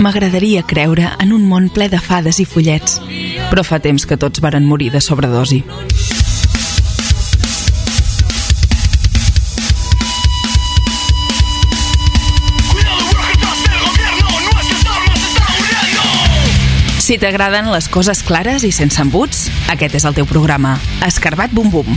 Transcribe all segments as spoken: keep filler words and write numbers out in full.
M'agradaria creure en un món ple de fades i follets, però fa temps que tots varen morir de sobredosi. Si t'agraden les coses clares i sense embuts, aquest és el teu programa. Escarbat Bum Bum.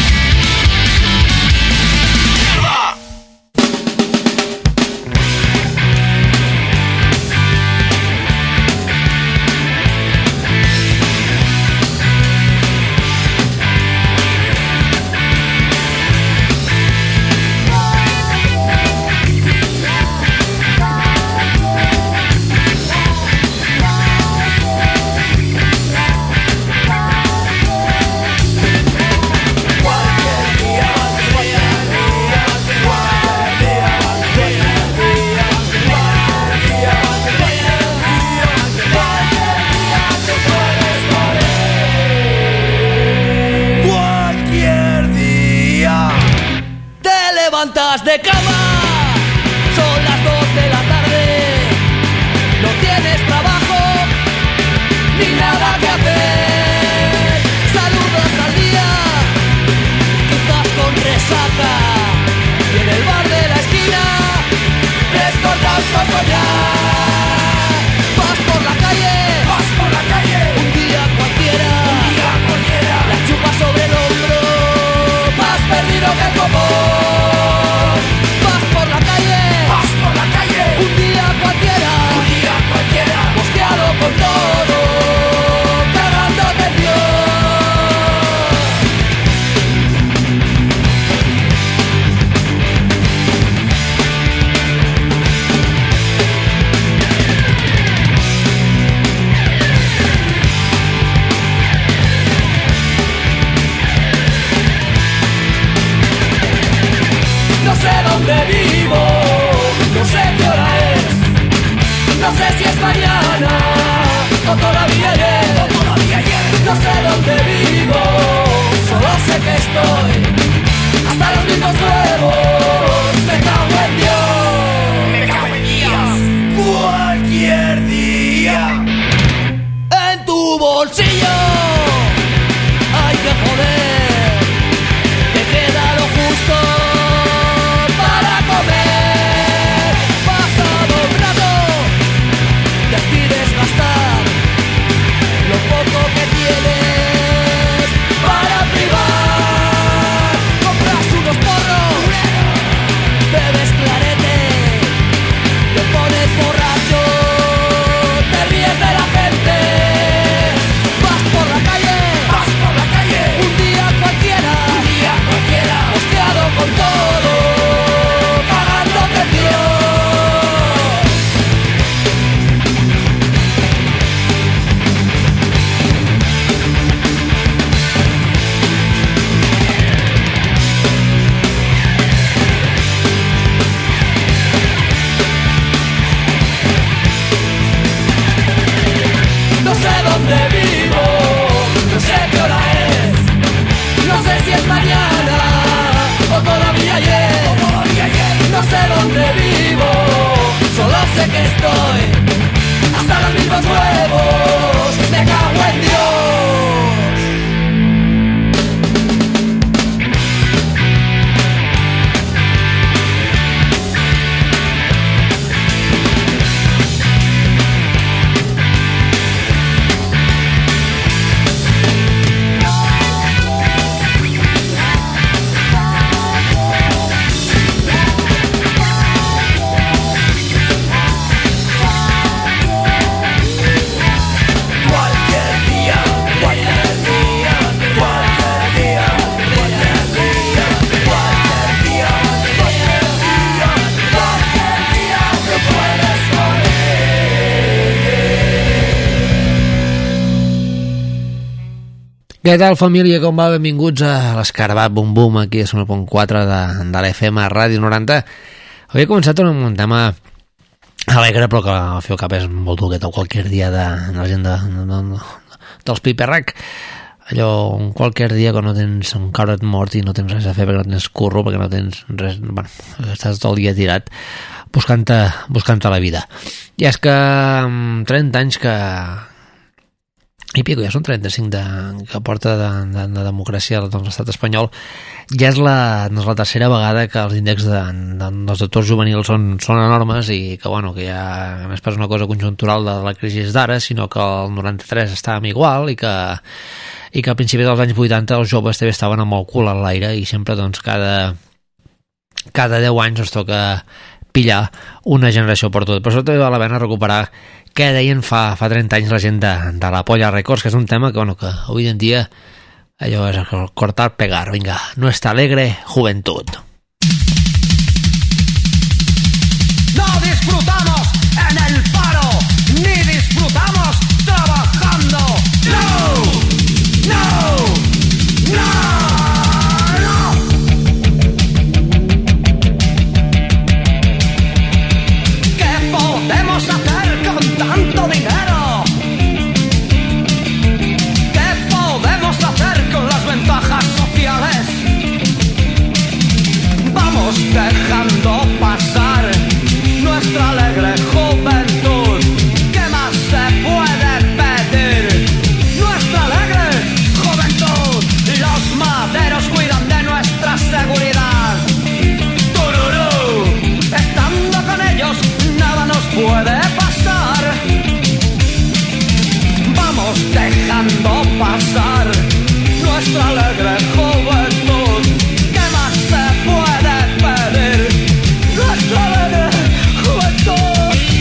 De cama, son las dos de la tarde, no tienes trabajo ni nada que hacer, saludas al día, quizás con resaca, y en el bar de la esquina, descordados con coñac, vas por la calle, vas por la calle, un día cualquiera, un día cualquiera, la chupa sobre el hombro, más perdido que el copón. Un día cualquiera, un día cualquiera, mosqueado con todo, cagándote en Dios. No sé dónde vivo, no sé qué hora es, no sé si es mañana o todavía ayer, o todavía ayer. No sé dónde vivo, solo sé que estoy hasta los mismos huevos. Me cago en Dios, me cago en Dios. Cualquier día en tu bolsillo hay que joder, te queda lo justo para comer. Pasado un rato decides gastar lo poco que tienes para privar. Compras unos porros, bebes clarete, te pones borracho, te ríes de la gente. Vas por la calle, vas por la calle, un día cualquiera, un día cualquiera, mosqueado con todo, cagándote en Dios. No sé dónde vivo, no sé qué hora es, no sé si es mañana o todavía ayer, o todavía ayer. No sé dónde vivo, solo sé que estoy hasta los mismos huevos. Me cago en Dios. Què tal, família? Com va? Benvinguts a l'Escarbat Bum Bum, aquí a cent u punt quatre de, de l'F M Ràdio noranta. Havia començat amb un tema alegre, però que al fi al cap és molt duguet, o qualsevol dia de, de la gent de, de, de, dels Piperrac. Allò, un qualsevol dia que no tens un cabret mort i no tens res a fer perquè no tens curro, perquè no tens res... Bueno, estàs tot el dia tirat. buscant-te buscant la vida. I és que amb trenta anys que i pico, ja són trenta-cinc de, que porta de, de, de democràcia doncs, l'estat espanyol, ja és la, no és la tercera vegada que els índexs de, de, dels aturs juvenils són, són enormes i que, bueno, que ja no és pas una cosa conjuntural de la crisi d'ara, sinó que el noranta-tres estàvem igual i que, i que a principis dels anys vuitanta els joves també estaven amb el cul a l'aire i sempre doncs, cada, cada deu anys ens toca pillar una generació per tot. Per això també val la pena recuperar què deien fa, fa trenta anys la gent de, de la Polla Records, que és un tema que, bueno, que avui en dia allò és cortar, pegar, vinga, nuestra alegre juventud. No disfrutamos en el paro, ni disfrutamos trabajando. No, no, no. Tanto dinero, ¿qué podemos hacer con las ventajas sociales? Vamos dejando pasar nuestra alegre juventud. ¿Qué más se puede pedir? Nuestra alegre juventud. Los maderos cuidan de nuestra seguridad. Tururú, estando con ellos nada nos puede pasar. Vamos dejando pasar nuestra alegre juventud. ¿Qué más se puede pedir? Nuestra alegre juventud.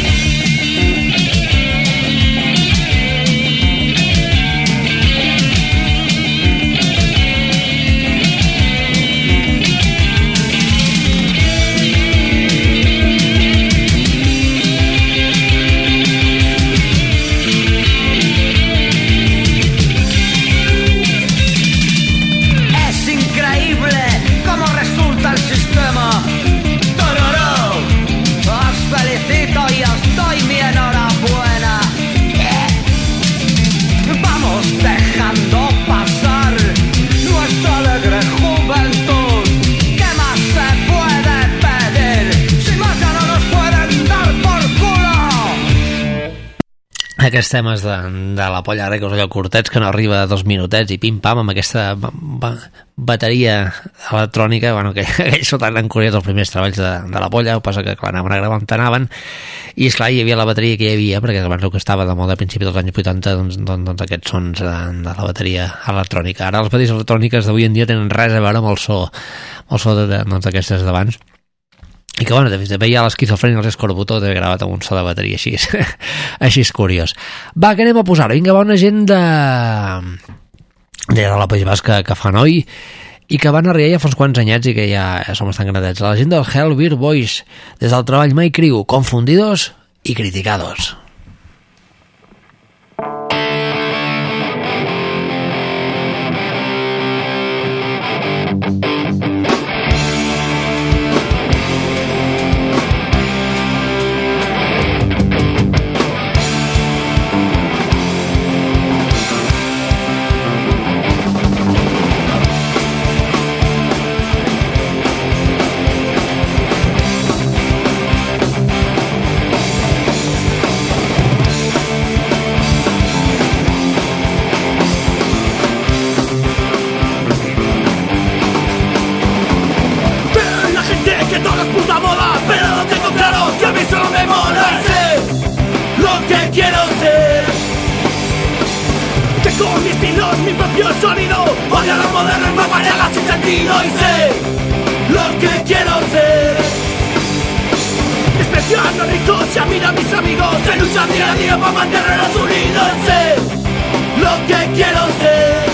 Aquests temes de, de la Polla Records, allò curtets que no arriba a dos minutets i pim-pam amb aquesta ba ba bateria electrònica, bueno, que ells són tan encuriats els primers treballs de, de la Polla, ho passa que clar, anaven a gravar on anaven i esclar, hi havia la bateria que hi havia, perquè abans el que estava de moda a principis dels anys vuitanta, doncs, doncs, doncs aquests sons de, de la bateria electrònica. Ara les bateries electròniques d'avui en dia tenen res a veure amb el so, el so d'aquestes d'abans. I que, bueno, també hi ha l'esquizofrènia i els Escorbuto, també gravat amb un so de bateria així, així és curiós. Va, que anem a posar-ho? Vinga, va una gent de... de la País Basc que, que fan oi i que van arribar ja fa uns quants anyets i que ja, ja som bastant grandets. La gent del Hell Beer Boys, des del treball My Crew, confundidos y criticados. Mi propio sonido, odio a los modernos, me marean sin sentido y sé lo que quiero ser. Despreciando ricos y a mí a mis amigos, se luchan día a día para mantenernos unidos. Sé lo que quiero ser.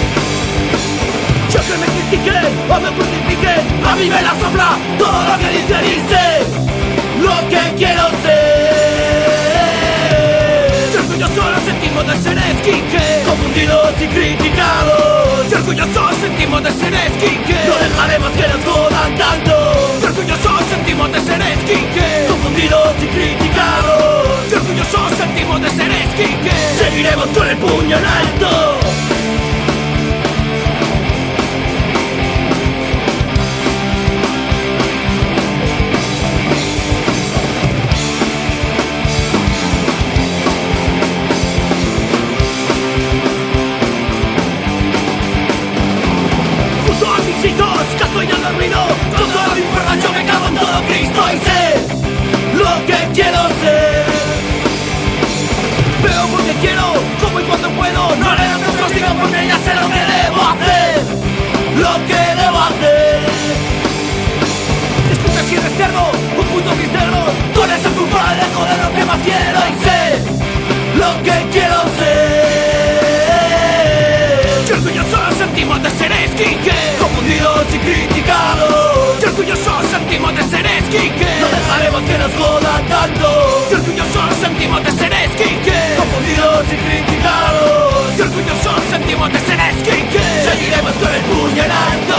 Yo que me critiquen o me crucifiquen, a mí me la sopla todo lo que dicen y sé lo que quiero ser. Yo orgulloso nos sentimos de ser esquinque, confundidos y criticados. Yo orgulloso sentimos de ser esquinque, no dejaremos que nos jodan tanto. Yo orgulloso sentimos de ser esquinque, confundidos y criticados. Yo orgulloso sentimos de ser esquinque, seguiremos con el puño en alto. debo hacer. Escucha sin reservo, un puto mis negros. Tú eres el culpable, joder, lo que más quiero. Y sé lo que quiero ser. Qué orgullosos sentimos de ser esquinque, confundidos y criticados. Qué orgullosos sentimos de ser esquinque, no dejaremos que nos jodan tanto. Qué orgullosos sentimos de ser esquinque, confundidos y criticados. Qué orgullosos sentimos de ser esquinque, seguiremos con el puño en alto.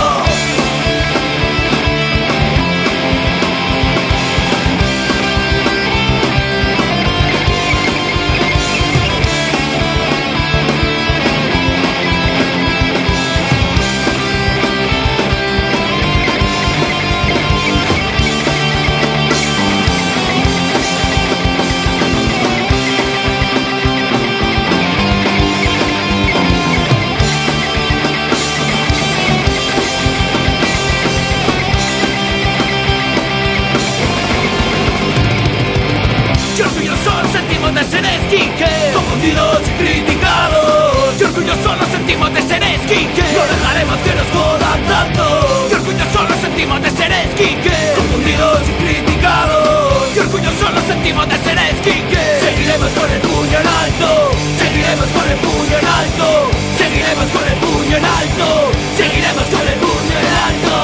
De ser esquinque, confundidos y criticados. Qué orgullosos nos sentimos de ser esquinque, no dejaremos que nos jodan tanto. Qué orgullosos nos sentimos de ser esquinque, confundidos y criticados. Qué orgullosos nos sentimos de ser esquinque, seguiremos con el puño en alto. Seguiremos con el puño en alto. Seguiremos con el puño en alto. Seguiremos con el puño en alto.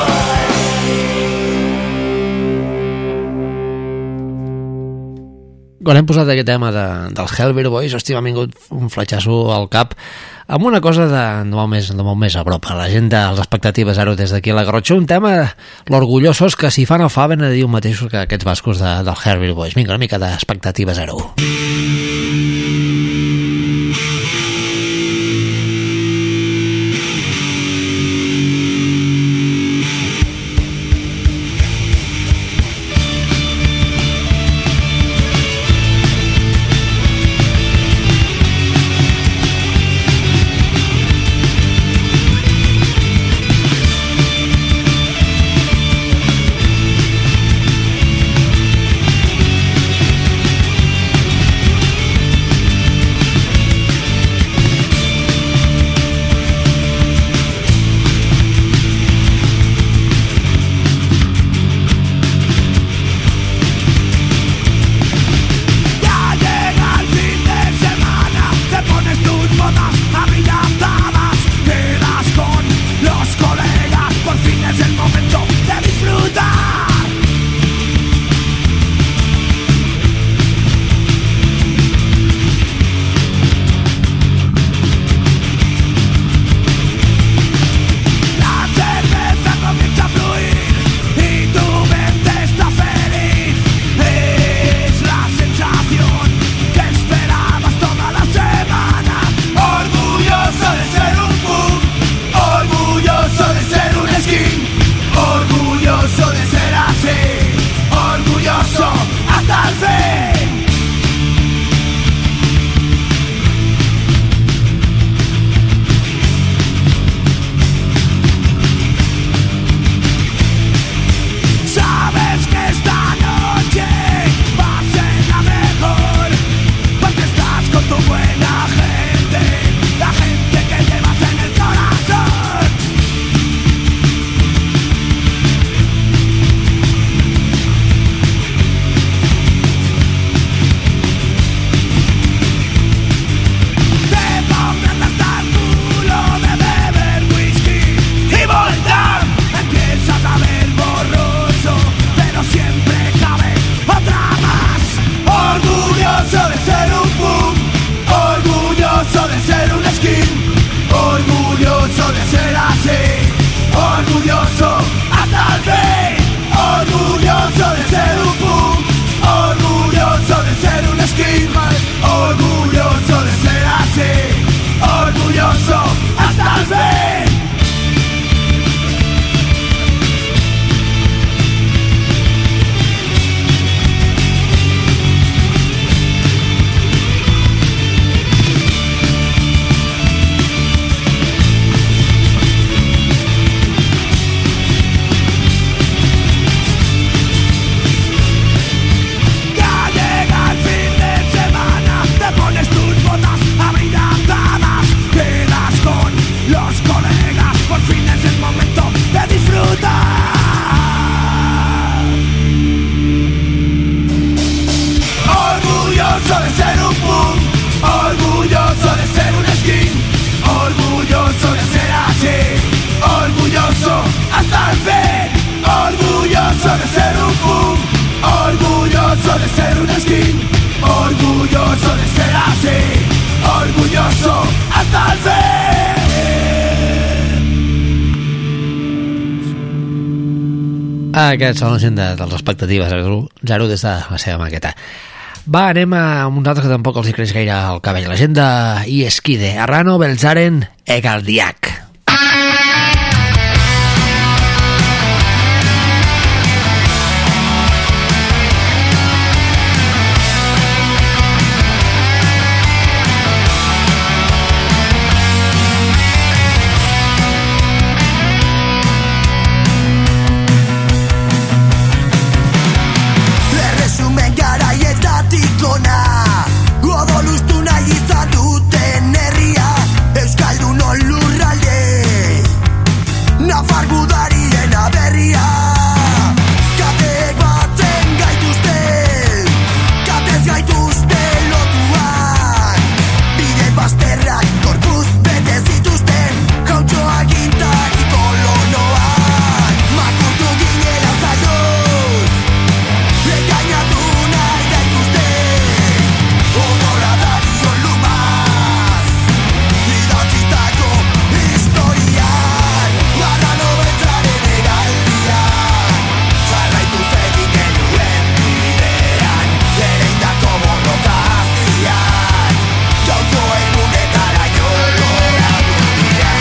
Quan hem posat aquest tema de, dels Hellbeer Boys, hosti, m'ha vingut un fletxasso al cap amb una cosa de, de, molt més, de molt més a prop, a la gent dels Expectatives Zero des d'aquí a la Garrotxa, un tema l'orgullosos que si fan el fa ben a dir un mateixos que aquests bascos de, dels Hellbeer Boys. Vinga, una mica d'Expectatives Zero. hasta el fin. Orgulloso de ser un punk, orgulloso de ser un skin, orgulloso de ser así, orgulloso hasta el fin. Aquests són la gent de, de les expectatives zero des de la seva maqueta. Va, anem a uns altres que tampoc els hi creix gaire el cabell. La gent de Ieskide, Arrano Beltzaren Egaldiak. Odoluztu nahi izan duten herria, Euskaldun lurralde, Nafar gudarien aberria. Kateek batzen gaituzte, katez gaituzte lotuan, bide bazterrak korpuz bete zituzten, jautxoak intari kolonoan. Makurtu ginela zailoz, engainatu nahi gaituzte, odola dario lumaz, idatzitako historian, Arrano Beltzaren Egaldiak, jarraitu zegin genuen bidean, ereindako borrokazian, jauko egunetara loratu dira.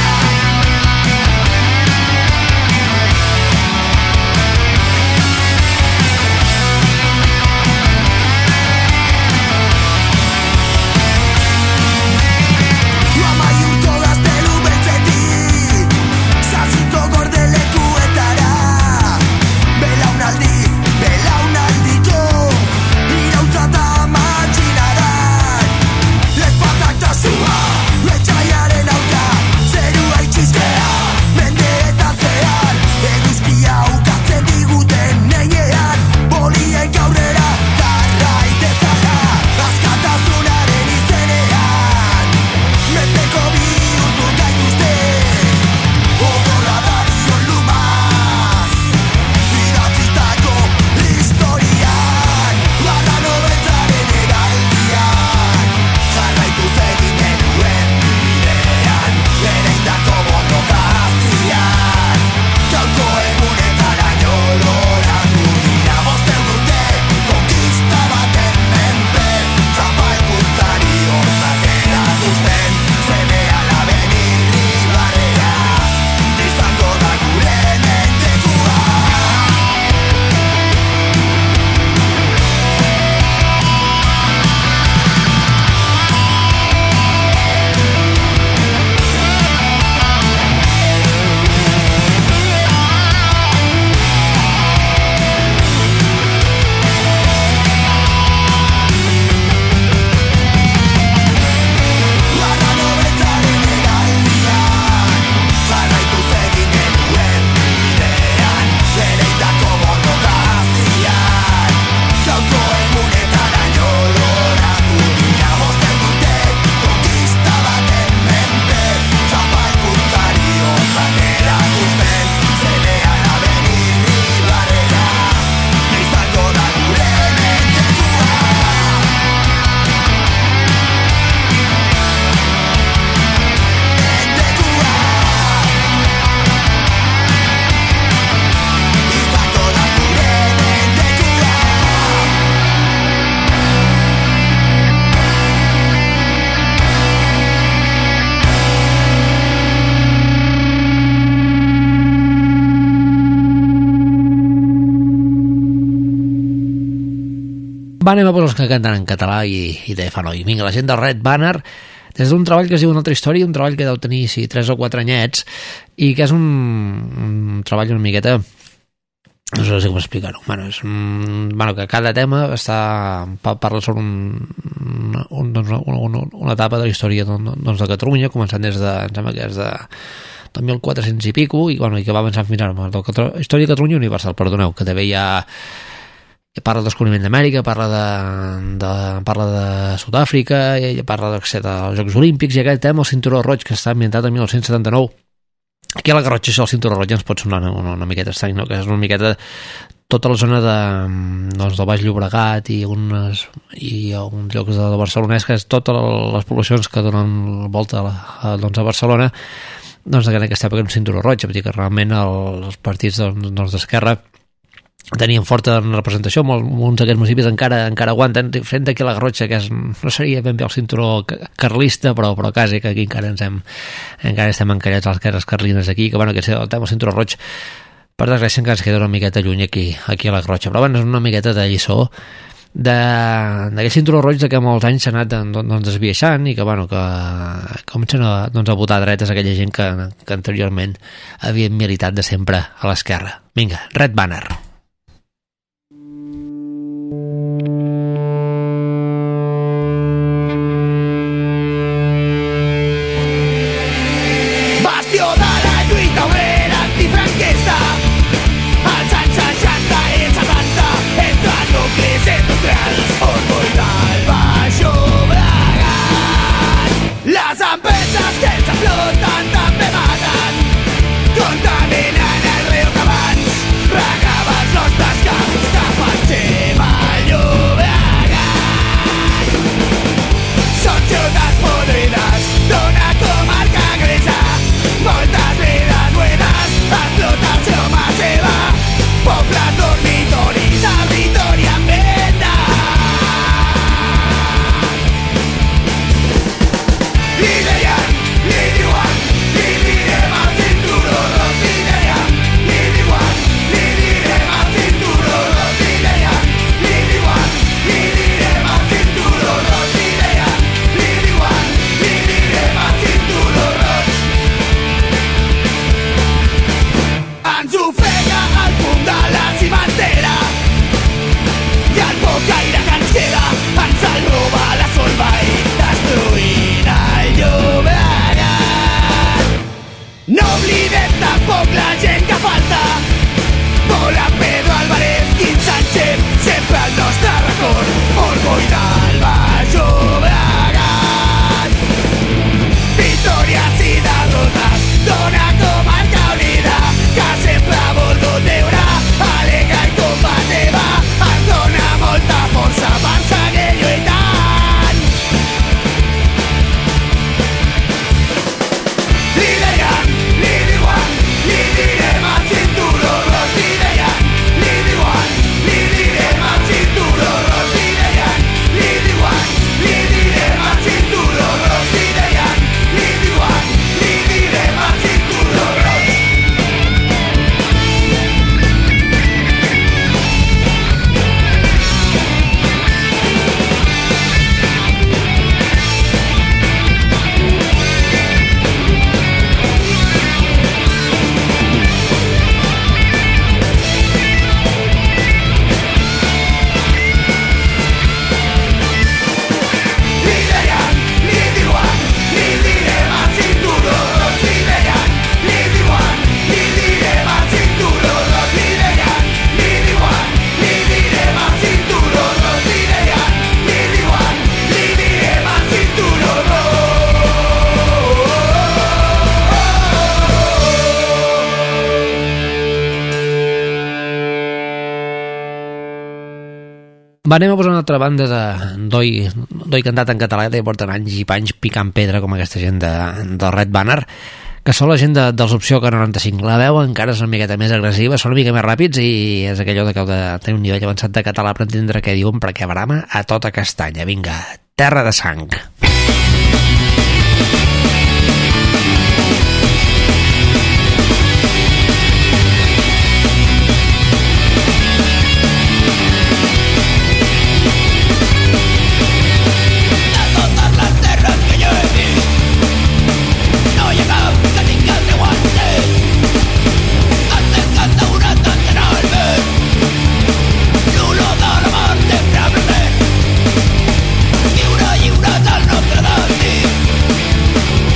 Amaiurko gaztelu beltzetik, Zaziko gordelekuetara, belaunaldiz, belaunaldiko, irautza eta matxinaran, ezpatak ta sua, etxaiaren aurka, zerua itxizkea, mendeetatzean, eguzkia ukatzen diguten neinean, boliek aurrera, jarraitezala, askatasunaren izenean, mendeko bihurtu gaituzte, odola dario lumaz, idatzitako historian, Arrano Beltzaren Egaldiak, jarraitu zegin genuen bidean, ereindako borrokazian, jauko egunetara loratu dira. Bosteun urte, konkista baten menpe, zapalkuntzari hortzak erakuzten, seme alaben irribarrea, izango da gure mendekua. Arrano Beltzaren Egaldiak, jarraitu zegin genuen bidean, ereindako borrokazian, jauko egunetara loratu dira. Bosteun urte, konkista baten menpe, zapalkuntzari hortzak erakuzten, seme alaben irribarrea, izango da gure mendekua. Va, anem a per els que canten en català i, i de fa noi. Vinga, la gent del Red Banner, des d'un treball que es diu Una altra història, un treball que deu tenir, sí, tres o quatre anyets, i que és un, un treball una miqueta, no sé com explicar-ho, bueno, és un, bueno, que cada tema està, parla sobre un, un, doncs, una, una etapa de la història doncs, de Catalunya, començant des de, em sembla que és de dos mil quatre-cents i pico, i, bueno, i que va avançant fins ara, la història de Catalunya Universal, perdoneu, que també hi ha, parla del descobriment d'Amèrica, parla de, de, parla de Sud-àfrica, i parla dels Jocs Olímpics, i aquest tema, el Cinturó Roig, que està ambientat en dinou setanta-nou, aquí a la Garrotxa això del cinturó roig ens pot sonar una, una, una miqueta estrany, no? Que és una miqueta tota la zona de, doncs, del Baix Llobregat i, unes, i alguns llocs de, de Barcelona, que és totes les poblacions que donen volta a, la, a, doncs, a Barcelona, doncs en aquesta època un cinturó roig, vull dir que realment el, els partits doncs, d'esquerra tenien forta representació, molts d'aquests municipis encara encara aguanten, frent aquí a la Garrotxa, que és, no seria ben bé el cinturó carlista, però, però quasi, que aquí encara ens hem encara estem encallats a les cares carlines aquí, que bueno, que el tema del cinturó roig per desgràcia encara es queda una miqueta lluny aquí, aquí a la Garrotxa, però bueno, és una miqueta de lliçó d'aquest cinturó roig de que molts anys s'ha anat doncs, desviaixant i que, bueno, que comencen a, doncs, a votar dretes aquella gent que, que anteriorment havien militat de sempre a l'esquerra. Vinga, Red Banner. Va, anem a posar una altra banda de d'oi, d'oi cantat en català, que porten anys i panys picant pedra, com aquesta gent de, de Red Banner, que són la gent de, dels Opció K noranta-cinc. La veu encara és una miqueta més agressiva, són una mica més ràpids i és aquello de que heu de tenir un nivell avançat de català per entendre què diuen, perquè brama a tota castanya. Vinga, Terra de Sang. Lliure, lliure del nostre destí.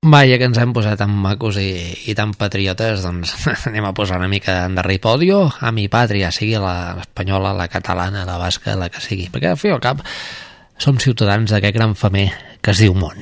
Vaja, que ens hem posat tan macos i, i tan patriotes, doncs anem a posar una mica de Ripodio, a mi pàtria, sigui l'espanyola, la catalana, la basca, la que sigui, perquè al fi al cap som ciutadans d'aquest gran femer que es diu món.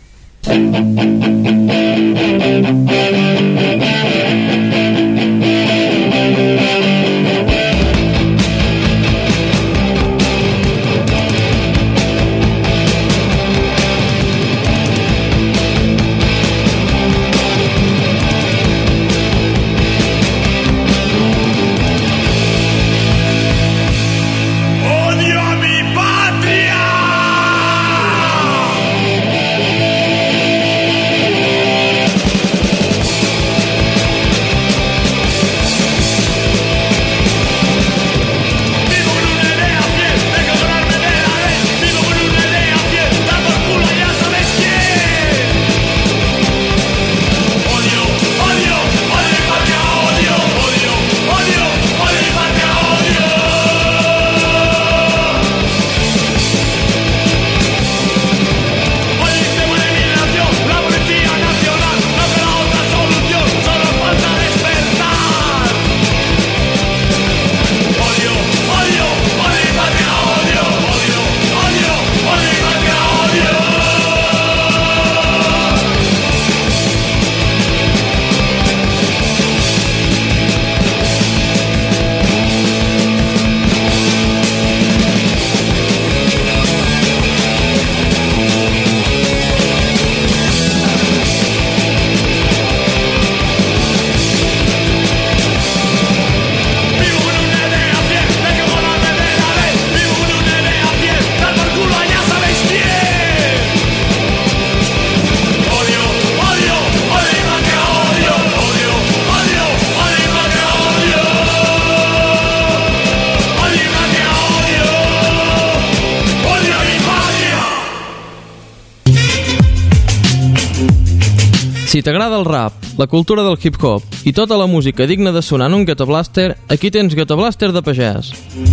Si t'agrada el rap, la cultura del hip-hop i tota la música digna de sonar en un Ghetto Blaster, aquí tens Ghetto Blaster de pagès.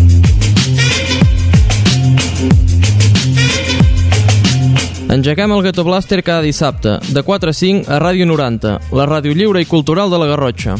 Engeguem el Ghetto Blaster cada dissabte, de quatre a cinc a Ràdio noranta, la ràdio lliure i cultural de la Garrotxa.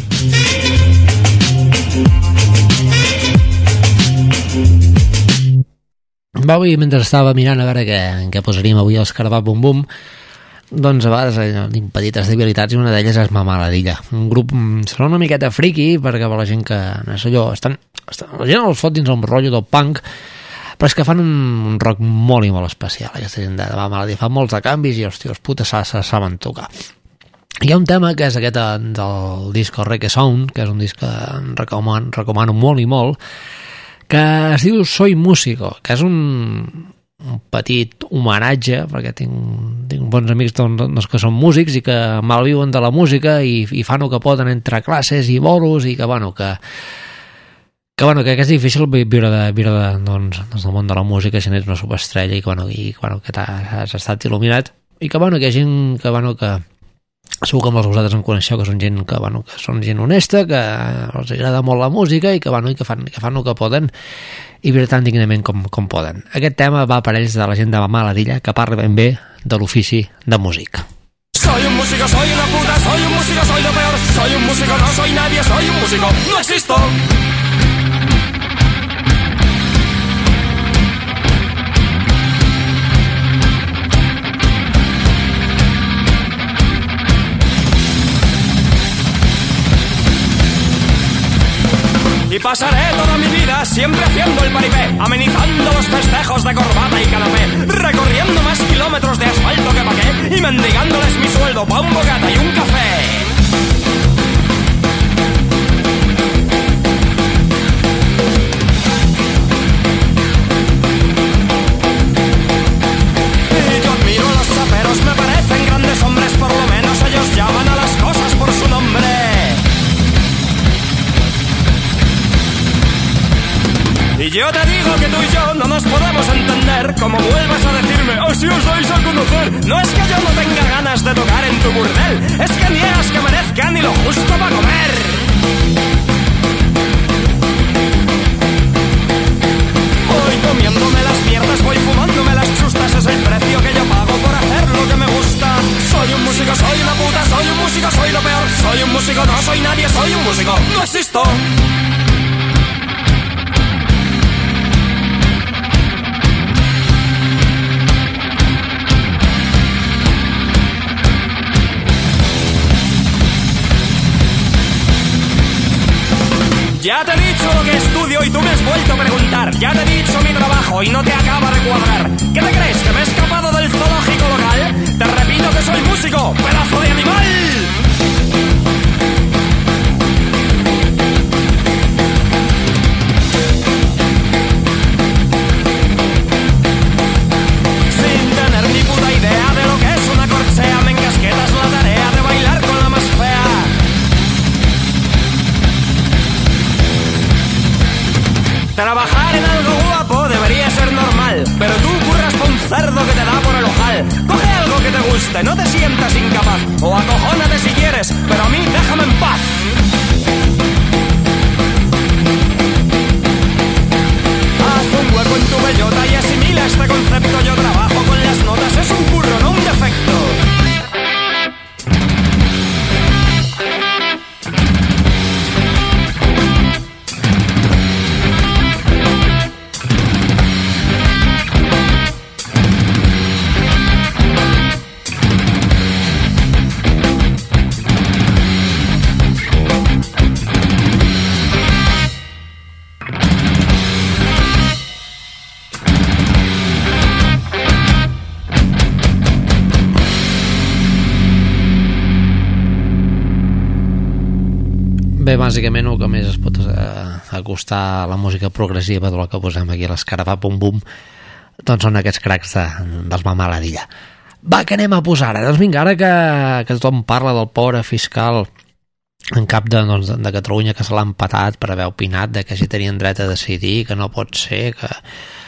Va, avui, mentre estava mirant a veure què, què posaríem avui al Escarabat Bum Bum, doncs a vegades tinc petites debilitats i una d'elles és Mamaladilla. Un grup, serà una miqueta friqui, perquè per la gent que, no sé allò, estan, estan, la gent els fot dins un rotllo del punk, però és que fan un, un rock molt i molt especial, aquesta gent de Mamaladilla. Fan molts de canvis i, hòstia, els putes se saben tocar. Hi ha un tema que és aquest del disc Reggae Sound, que és un disc que recomano, recomano molt i molt, que es diu Soy Músico, que és un... un petit homenatge, perquè tinc, tinc bons amics doncs, que són músics i que malviuen de la música i, i fan el que poden entre classes i bolos i que, bueno, que, que, bueno, que, que és difícil viure, de, viure de, doncs, doncs, del món de la música si n'ets una superestrella i que, bueno, i, bueno, que has estat il·luminat i que, bueno, que hi ha gent que, bueno, que segur que molts de vosaltres en coneixeu, que són gent que, bueno, que són gent honesta, que els agrada molt la música i que, bueno, i que, fan, que fan el que poden i viure tan dignament com, com poden. Aquest tema va per ells de la gent de Mamaladilla, que parla ben bé de l'ofici de músic. Soy un músico, soy una puta, soy un músico, soy lo peor. Soy un músico, no soy nadie, soy un músico, no existo. Y pasaré toda mi vida siempre haciendo el paripé, amenizando los festejos de corbata y canapé, recorriendo más kilómetros de asfalto que pa' qué, y mendigándoles mi sueldo pa' un bocata y un café. Y yo admiro a los chaperos, me parecen grandes hombres, por lo menos ellos llaman a las cosas por su nombre. Y yo te digo que tú y yo no nos podemos entender, como vuelvas a decirme, así os vais a conocer. No es que yo no tenga ganas de tocar en tu burdel, es que niegas que merezca ni lo justo para comer. Voy comiéndome las mierdas, voy fumándome las chustas, es el precio que yo pago por hacer lo que me gusta. Soy un músico, soy músico, no soy nadie, soy un músico, no existo. Ya te he dicho lo que estudio y tú me has vuelto a preguntar. Ya te he dicho mi trabajo y no te acaba de cuadrar. ¿Qué te crees? ¿Que me he escapado del zoológico local? Te repito que soy músico, pedazo de animal. Sin tener ni puta idea de lo que es una corchea, me encasquetas la tarea de bailar con la más fea. Trabajar en algo guapo debería ser normal, pero tú curras por un cerdo que te da por el ojal. Coge algo que te guste, no te sientas incapaz, o acojónate si quieres, pero a mí déjame en paz. Haz un hueco en tu bellota y asimila este concepto. Yo trabajo con las notas, es un curro, no un defecto. Bé, bàsicament el que més es pot acostar a la música progressiva de la que posem aquí a l'Escarabat Bum Bum doncs són aquests cracs de, dels Mamaladilla. Va, que anem a posar ara? Doncs vinga, ara que, que tothom parla del pobre fiscal en cap de, doncs, de Catalunya que se l'ha empatat per haver opinat de que si tenien dret a decidir, que no pot ser, que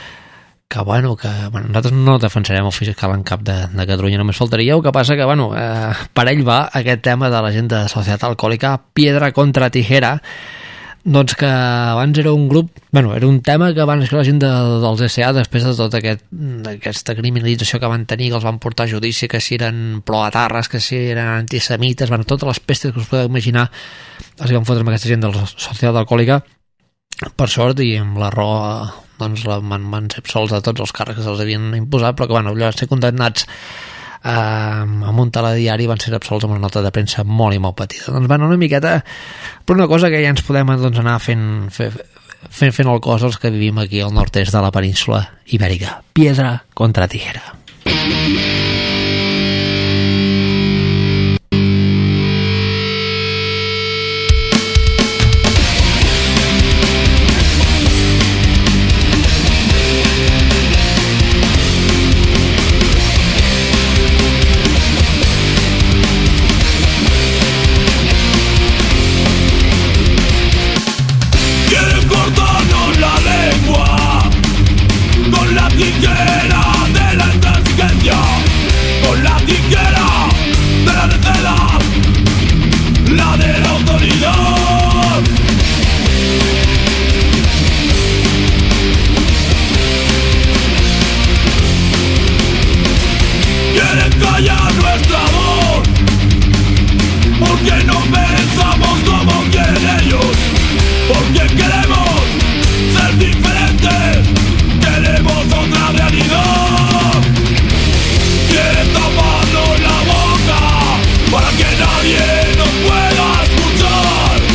que bueno, que bueno, nosaltres no defensarem el fiscal en cap de, de Catalunya, només faltaria. El que passa que, bueno, eh, per ell va aquest tema de la gent de Societat Alcohòlica, Piedra contra Tijera, doncs que abans era un grup, bueno, era un tema que abans que la gent de, dels S A, després de tota aquest, aquesta criminalització que van tenir, que els van portar a judici, que si eren proetarres, que si eren antisemites, bueno, totes les pestes que us podeu imaginar els van fotre amb aquesta gent de la Societat Alcohòlica. Per sort, i amb la raó, doncs van, van ser absolts de tots els càrrecs que se'ls havien imposat, però que bueno, van ser condemnats eh, amb un telediari, van ser absolts amb una nota de premsa molt i molt petita. Doncs van una miqueta, però una cosa que ja ens podem doncs, anar fent, fent, fent, fent el cos els que vivim aquí al nord-est de la península ibèrica. Piedra contra tijera. Para que nadie nos pueda escuchar.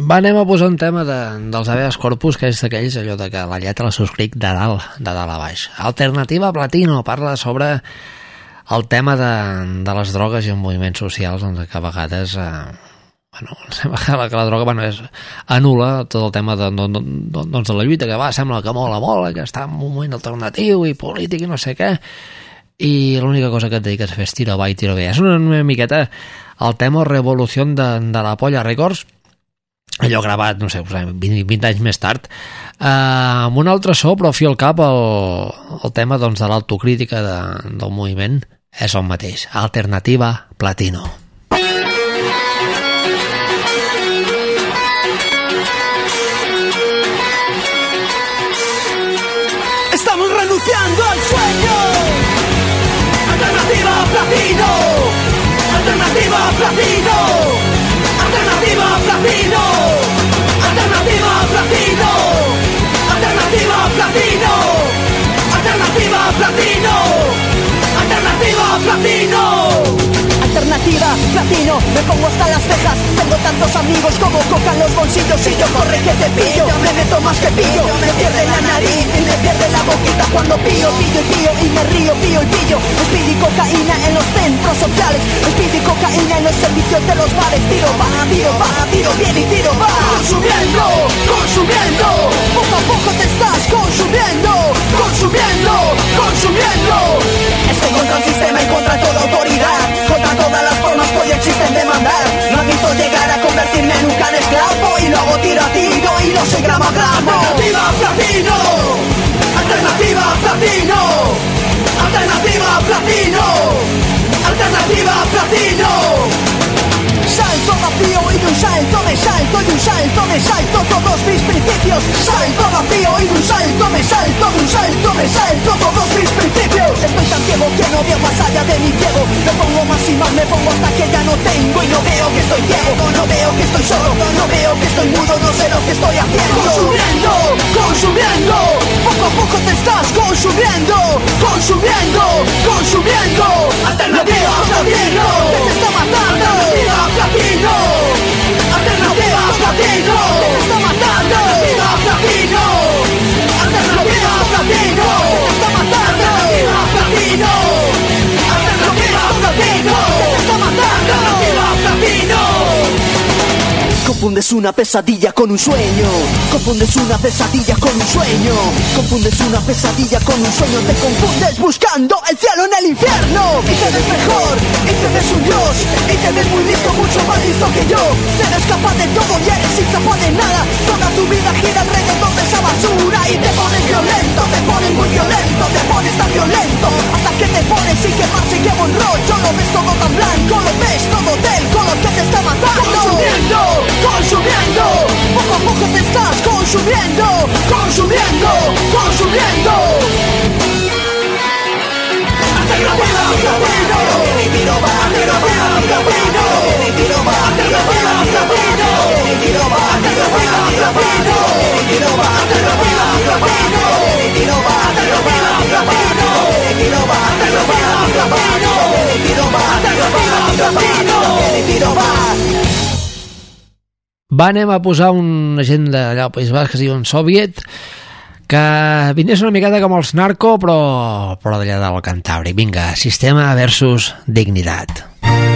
Va, anem a posar un tema de, dels habeas corpus, que és d'aquells, allò de que la lletra la subscric de dalt, de dalt a baix. Alternativa Platino parla sobre el tema de, de les drogues i els moviments socials, doncs, que a vegades eh, bueno, sembla que la, que la droga bueno, és, anul·la tot el tema de, de, de, doncs, de la lluita, que va, sembla que mola molt, que està en un moment alternatiu i polític i no sé què, i l'única cosa que et dediques a fer és tiro va i tiro bé. És una, una miqueta el tema Revolució de, de la Polla Records, allò gravat, no sé, vint, vint anys més tard, eh, amb un altre so, però fi al cap el, el tema doncs, de l'autocrítica de, del moviment és el mateix, Alternativa Platino. Estamos renunciando al sueño. Alternativa Platino. Alternativa Platino. Alternativa Platino. Alternativa Platino. Alternativa Platino. Alternativa Platino. Alternativa Platino. Alternativa Platino. Me pongo hasta las cejas. Tengo tantos amigos como coca en los bolsillos. Y yo corre que te pillo. Me meto más que pillo. Me pierde la nariz y me pierde la boquita cuando pillo, pillo y pillo y me río, pillo y pillo. Speed y cocaína en los centros sociales. Speed y cocaína en los servicios de los bares. Tiro va, tiro va, tiro bien y tiro va. Consumiendo, consumiendo. Poco a poco te estás consumiendo. Consumiendo, consumiendo. Estoy contra el sistema y contra toda autoridad. Contra todas las formas que hoy existen de mandar. No admito llegar a convertirme en un can esclavo. Y lo hago tiro a tiro y lo sé gramo a gramo. Alternativa Platino. Alternativa Platino. Alternativa Platino. Alternativa Platino. Salto vacío y de un salto me salto, de un salto me salto todos mis principios. Salto vacío y de un salto me salto, de un salto me salto todos mis principios. Estoy tan ciego que no veo más allá de mi ciego. Me pongo más y más, me pongo hasta que ya no tengo. Y no veo que estoy ciego, no veo que estoy solo, no veo que estoy mudo, no sé lo que estoy haciendo. Consumiendo, consumiendo, poco a poco te estás consumiendo. Consumiendo, consumiendo. Alternativa Platino, que te está matando. Alternativa Platino. Alternativa Platino. Que te está matando. Alternativa Platino. Alternativa Platino. Que te está matando. Alternativa Platino. Alternativa Platino. Que te está matando. Alternativa Platino. Confundes una pesadilla con un sueño. Confundes una pesadilla con un sueño. Confundes una pesadilla con un sueño. Te confundes buscando el cielo en el infierno. Y te ves mejor, y te ves un dios. Y te ves muy listo, mucho más listo que yo. Eres capaz de todo y eres incapaz de nada. Toda tu vida gira alrededor de esa basura. Y te pones violento, te pones muy violento. Te pones tan violento hasta que te pones y que más y que buen rollo. Lo ves todo tan blanco, lo ves todo del color que te está matando. Consumiendo, consumiendo, poco a poco te estás consumiendo. Consumiendo, consumiendo. Alternativa Platino. Alternativa Platino. Alternativa Platino. Alternativa Platino. Va, anem a posar una gent d'allà al País Basc que es diuen Soviet, que vindés una miqueta com els Narco, però, però d'allà del Cantàbric. Vinga, Sistema versus Dignitat.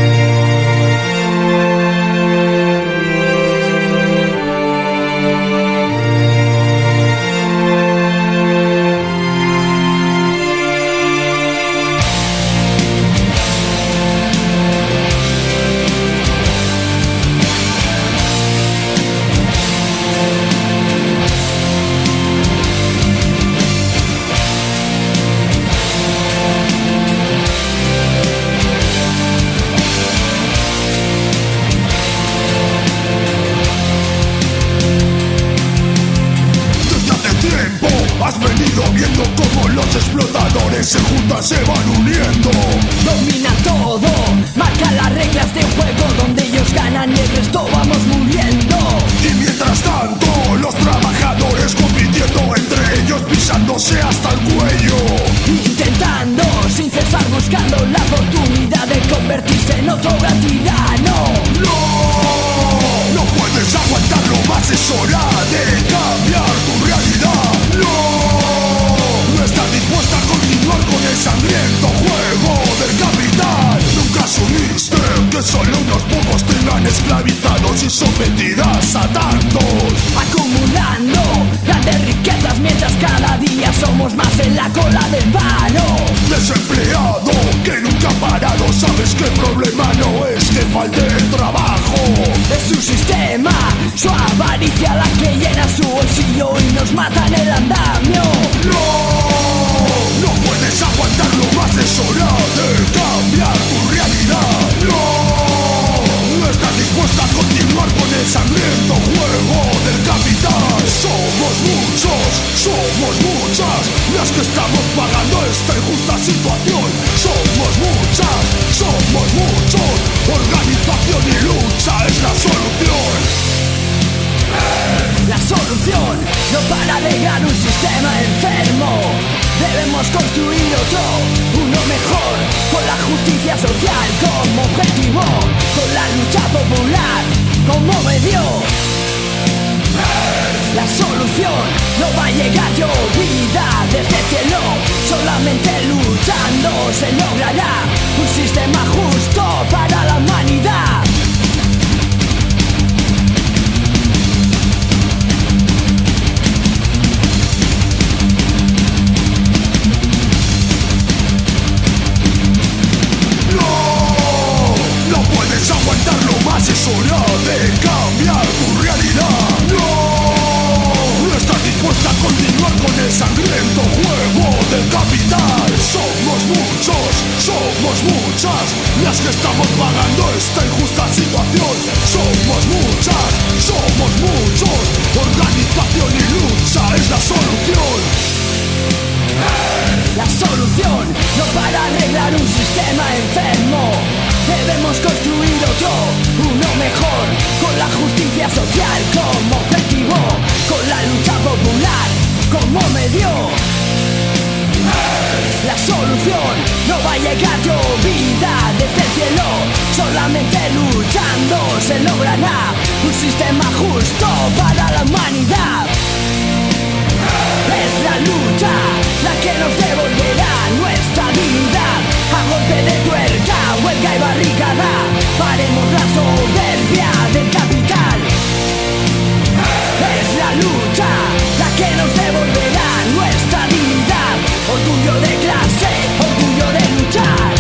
Se juntan, se van uniendo. Dominan todo, marcan las reglas de juego donde ellos ganan y el resto vamos muriendo. Y mientras tanto, los trabajadores compitiendo entre ellos, pisándose hasta el cuello. Intentando, sin cesar buscando la oportunidad de convertirse en otro gran tirano. No, no puedes aguantarlo cola del paro. Desempleado que nunca ha parado, sabes que el problema no es que falte el trabajo. Es su sistema, su avaricia la que llena su bolsillo y nos mata en el andamio. No, no puedes aguantarlo más, es hora de cambiar tu realidad. No, no estás dispuesta a continuar con el sangriento juego del capital. Somos muchos, somos muchas las que estamos pagando esta injusta situación. Somos muchas, somos muchos. Organización y lucha es la solución. La solución no para arreglar un sistema enfermo. Debemos construir otro, uno mejor, con la justicia social como objetivo, con la lucha popular como medio. La solución no va a llegar llovida desde el cielo. Solamente luchando se logrará un sistema justo para la humanidad. No puedes aguantarlo más, es hora de cambiar tu realidad. No, no estás dispuesta a continuar con el sangriento juego del capital. Somos muchos, somos muchas las que estamos pagando esta injusta situación. Somos muchas, somos muchos. Organización y lucha es la solución. La solución no para arreglar un sistema enfermo. Debemos construir otro, uno mejor, con la justicia social como objetivo, con la lucha popular como medio. La solución no va a llegar llovida desde el cielo. Solamente luchando se logrará un sistema justo para la humanidad. Es la lucha la que nos devolverá nuestra dignidad. A golpe de tuerca, huelga y barricada, paremos la soberbia del capital. Es la lucha la que nos devolverá nuestra dignidad. Orgullo de clase, orgullo de luchar.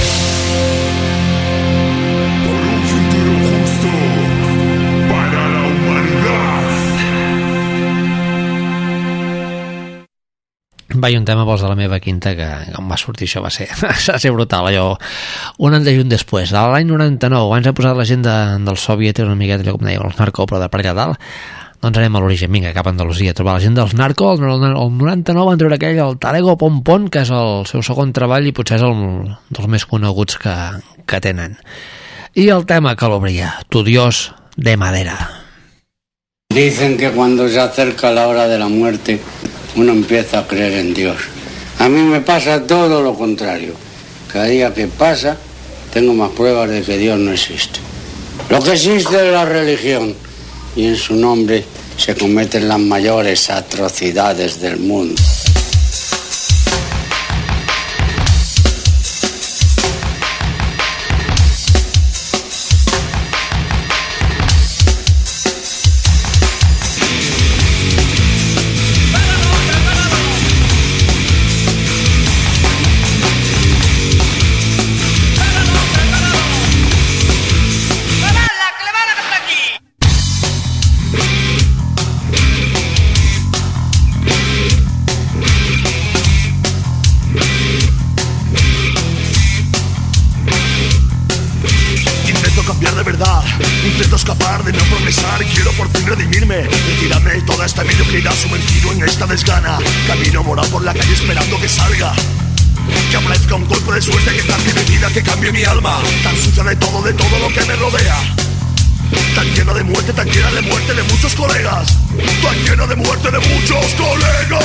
Por un futuro justo para la humanidad. Va, i un tema vols de la meva quinta que com va sortir això va ser, va ser brutal, allò un any i un després, de l'any noranta-nou abans he posat la gent de, del soviet una miqueta allò com deia, els narco, però de per allà dalt doncs anem a l'origen, vinga, cap a Andalusia a trobar la gent dels narco, el, el noranta-nou van treure aquell, el Talego Pompón, que és el seu segon treball i potser és el dels més coneguts que, que tenen, i el tema que l'obria, Tu Dios de Madera. Dicen que cuando se acerca la hora de la muerte uno empieza a creer en Dios. A mí me pasa todo lo contrario. Cada día que pasa tengo más pruebas de que Dios no existe. Lo que existe es la religión y en su nombre se cometen las mayores atrocidades del mundo. Intento escapar de no progresar, quiero por fin redimirme, retirarme de toda esta mediocridad, sumergido en esta desgana. Camino moral por la calle esperando que salga, que aparezca un golpe de suerte, que cambie mi vida, que cambie mi alma. Tan sucia de todo, de todo lo que me rodea, tan llena de muerte, tan llena de muerte de muchos colegas, tan llena de muerte de muchos colegas.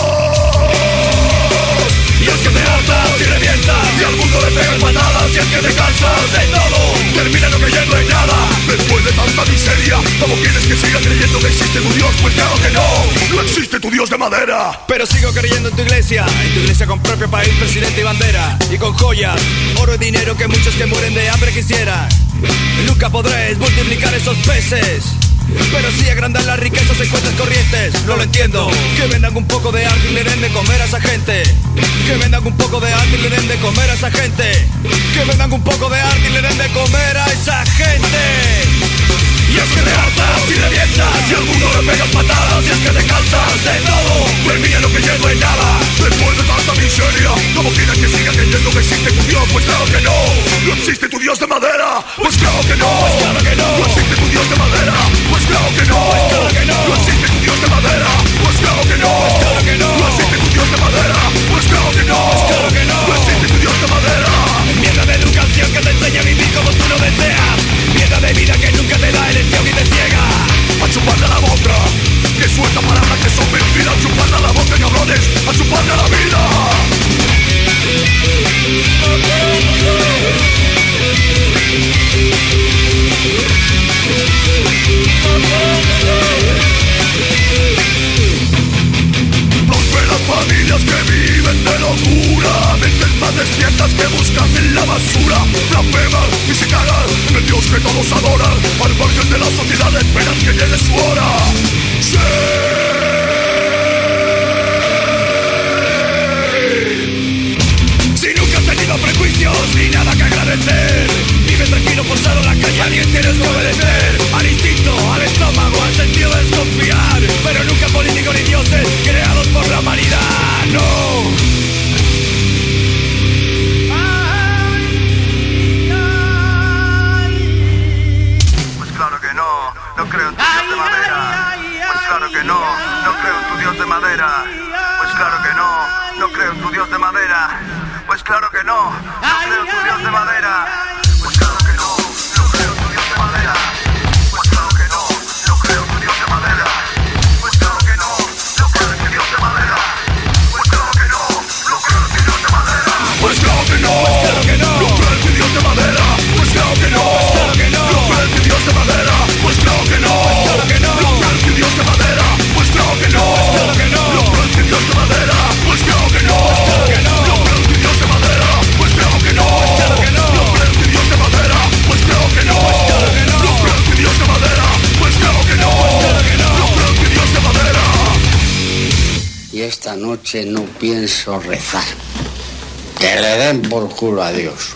Y es que te hartas y revientas, y al mundo le pegas patadas, y es que te cansas de todo, termina no creyendo en nada. Después de tanta miseria, ¿cómo quieres que siga creyendo que existe tu Dios? Pues claro que no, no existe tu Dios de madera. Pero sigo creyendo en tu iglesia, en tu iglesia con propio país, presidente y bandera, y con joyas, oro y dinero que muchos que mueren de hambre quisieran. Nunca podréis multiplicar esos peces, Pero si agrandan las riquezas en cuentas corrientes, no lo entiendo. Que vendan un poco de arte y le den de comer a esa gente. Que vendan un poco de arte y le den de comer a esa gente. Que vendan un poco de arte y le den de comer a esa gente. Y es que te hartas y revientas y al mundo le pegas patadas. Y es que te cansas de todo, pues mira lo que llevo en nada. Después de tanta miseria, ¿cómo quieres que siga creyendo que existe tu Dios? Pues claro que no. ¿No existe tu Dios de madera? Pues claro que no. Pues claro que no. ¿No existe tu Dios de madera? Pues claro que no. Pues claro que no. ¿No existe tu Dios de madera? Pues claro que no. Pues claro que no. ¿No existe tu Dios de madera? Pues claro que no. Pues claro que no. ¿No existe tu Dios de madera? Mierda de educación que te enseña a vivir como tú lo deseas. Mierda de vida que nunca te da elección y te ciega. A chuparle a la boca, que suelta palabras que son mentiras. A chuparle a la boca, cabrones, a chuparle a la vida. Prosperan familias que viven de locura, mentes más despiertas que buscan en la basura. Blasfeman y se cagan en el Dios que todos adoran. Al margen de la sociedad esperan que llegue su hora. ¡Sí! Si nunca has tenido prejuicios ni nada que agradecer, vive tranquilo forzado en la calle, alguien tienes que obedecer. Al instinto, al estómago, al sentido de desconfiar. Pero nunca políticos ni dioses creados por la humanidad, no. No creo en tu Dios de madera. Pues claro que no, no creo en tu Dios de madera. Pues claro que no, no creo en tu Dios de madera. Pues claro que no, no creo en tu Dios de madera. Pues claro que no, no creo en tu Dios de madera. Pues claro que no, no creo en tu Dios de madera. Pues claro que no, no creo en tu Dios de madera. Pues claro que no, no creo en tu Dios de madera. Pues claro que no, no creo en tu Dios de madera. Pues claro que no, no creo en tu Dios de madera. Pues claro que no, claro que no, no creo en tu Dios de madera. Pues claro que no, claro que no, no creo en tu Dios de madera. Pues claro que no, claro que no, no creo en tu Dios de madera. Pues claro que no, claro que no, no creo en tu Dios de madera. Pues claro que no, claro que no, no creo en tu Dios de madera. Pues claro que no, claro que no, no creo en tu Dios de madera. Y esta noche no pienso rezar. Que le den por culo a Dios.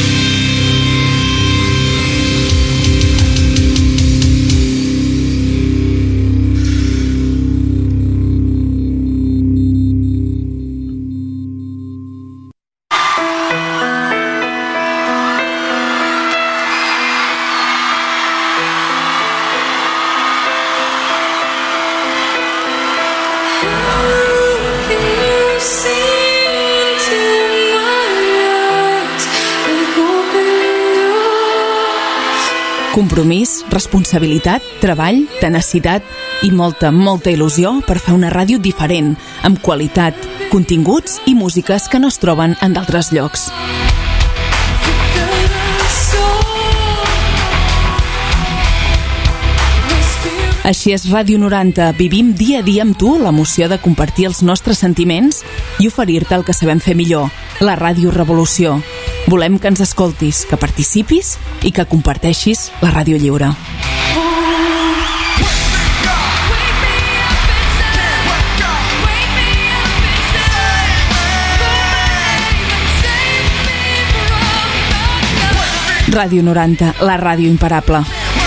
Compromís, responsabilitat, treball, tenacitat i molta, molta il·lusió per fer una ràdio diferent, amb qualitat, continguts i músiques que no es troben en d'altres llocs. Així és Ràdio noranta. Vivim dia a dia amb tu l'emoció de compartir els nostres sentiments i oferir-te el que sabem fer millor, la Ràdio Revolució. Volem que ens escoltis, que participis i que comparteixis la ràdio lliure. Ràdio noranta, la ràdio imparable.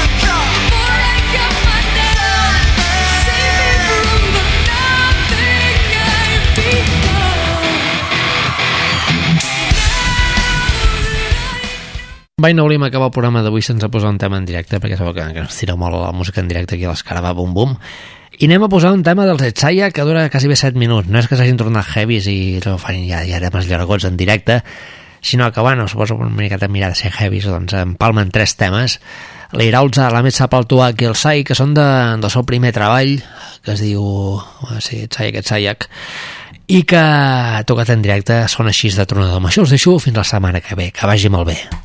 Vai, no volíem acabar el programa d'avui sense posar un tema en directe, perquè sabeu que, que ens tira molt la música en directe aquí a l'Escarabà Bum Bum. I anem a posar un tema dels Etxaia que dura quasi bé set minuts. No és que s'hagin tornat heavies i fan ja, ja temes llargots en directe, sinó que, bueno, suposo una miqueta mirar de ser heavies, doncs empalmen tres temes. L'Iraulza, la Metsa Paltuac i el Sai, que són de, del seu primer treball, que es diu sí, Etxaiak, Etxaiak, i que tocat en directe són així de tronador. Amb això us deixo fins la setmana que ve. Que vagi molt bé.